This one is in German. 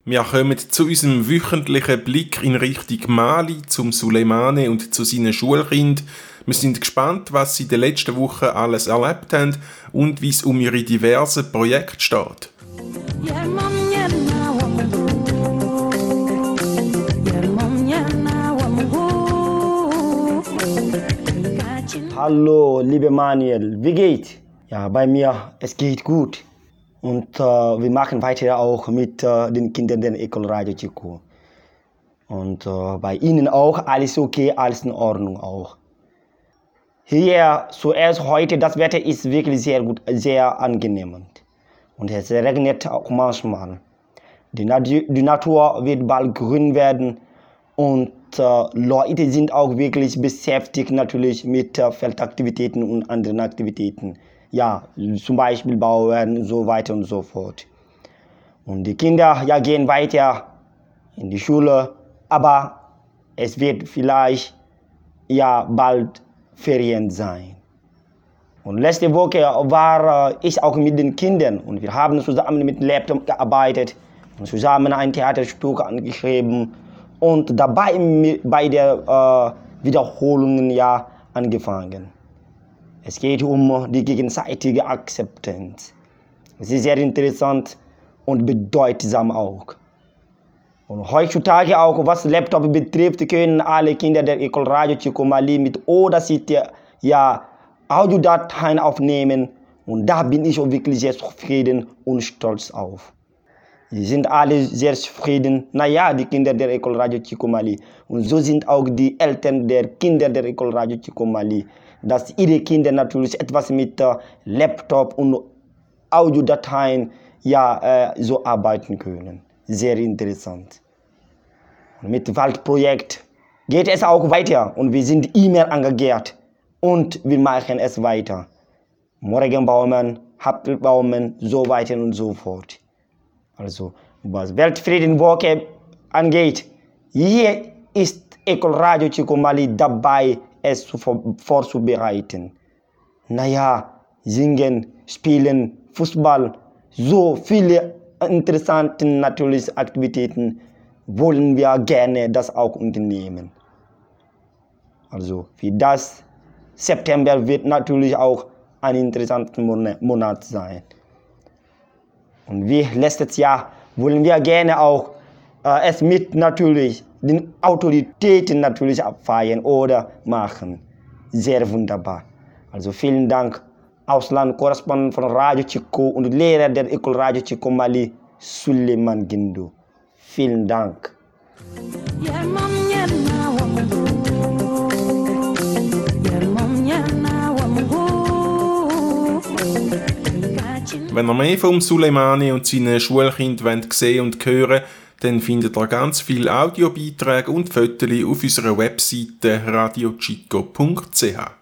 Wir kommen zu unserem wöchentlichen Blick in Richtung Mali, zum Suleimane und zu seinen Schulkindern. Wir sind gespannt, was sie in den letzten Wochen alles erlebt haben und wie es um ihre diversen Projekte steht. Hallo, liebe Manuel, wie geht's? Ja, bei mir, es geht gut. Und wir machen weiter auch mit den Kindern der École Radio Chico. Und bei Ihnen auch, alles okay, alles in Ordnung auch. Hier zuerst heute, das Wetter ist wirklich sehr gut, sehr angenehm. Und es regnet auch manchmal. Die Natur wird bald grün werden und Leute sind auch wirklich beschäftigt natürlich mit Feldaktivitäten und anderen Aktivitäten. Ja, zum Beispiel Bauern und so weiter und so fort. Und die Kinder ja, gehen weiter in die Schule, aber es wird vielleicht ja bald Ferien sein. Und letzte Woche war ich auch mit den Kindern und wir haben zusammen mit dem Laptop gearbeitet und zusammen ein Theaterstück angeschrieben und dabei bei der Wiederholungen ja angefangen. Es geht um die gegenseitige Akzeptanz. Es ist sehr interessant und bedeutsam auch. Und heutzutage auch, was Laptop betrifft, können alle Kinder der École Radio Chico Mali mit Audacity ja Audiodateien aufnehmen. Und da bin ich auch wirklich sehr zufrieden und stolz auf. Sie sind alle sehr zufrieden. Naja, die Kinder der École Radio Chico Mali. Und so sind auch die Eltern der Kinder der École Radio Chico Mali. Dass ihre Kinder natürlich etwas mit Laptop und Audiodateien ja, so arbeiten können. Sehr interessant. Und mit Waldprojekt geht es auch weiter und wir sind immer engagiert und wir machen es weiter. Morgenbaumen, Apfelbaumen, so weiter und so fort. Also, was Weltfriedenwoche angeht, hier ist École Radio Chico Mali dabei, es vorzubereiten. Naja, singen, spielen, Fußball, so viele interessante natürlich Aktivitäten wollen wir gerne das auch unternehmen. Also für das September wird natürlich auch ein interessanter Monat sein. Und wie letztes Jahr wollen wir gerne auch es mit natürlich den Autoritäten natürlich abfeiern oder machen. Sehr wunderbar. Also vielen Dank, Ausland-Korrespondent von Radio Chico und Lehrer der École Radio Chico Mali, Suleiman Gindu. Vielen Dank. Wenn ihr mehr vom Suleimane und seinen Schulkindern sehen und hören wollt, dann findet ihr ganz viele Audiobeiträge und Fotos auf unserer Webseite radiochico.ch.